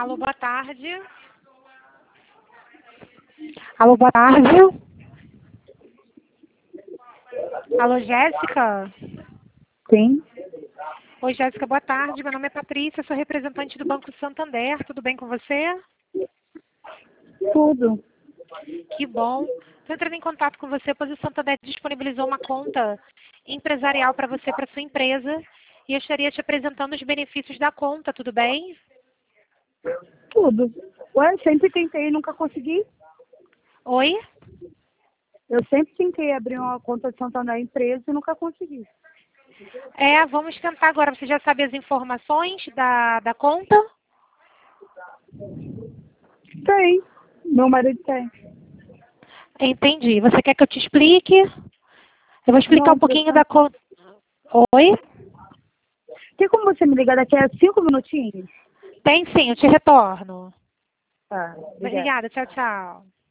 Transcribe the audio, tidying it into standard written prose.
Alô, boa tarde. Alô, boa tarde. Alô, Jéssica? Sim, Oi, Jéssica, boa tarde. Meu nome é Patrícia, sou representante do Banco Santander. Tudo bem com você? tudo. Que bom. Estou entrando em contato com você, pois o Santander disponibilizou uma conta empresarial para você, para sua empresa. E eu estaria te apresentando os benefícios da conta, tudo bem? Tudo. Ué, sempre tentei e nunca consegui. Oi? Eu sempre tentei abrir uma conta de Santander empresa e nunca consegui. Vamos tentar agora. Você já sabe as informações da conta? Tem. Meu marido tem. Entendi. Você quer que eu te explique? Eu vou explicar Não, um pouquinho da conta. Oi? tem como você me ligar daqui a 5 minutinhos? Tem sim, eu te retorno. Tá, obrigada. Obrigada, tchau, tchau.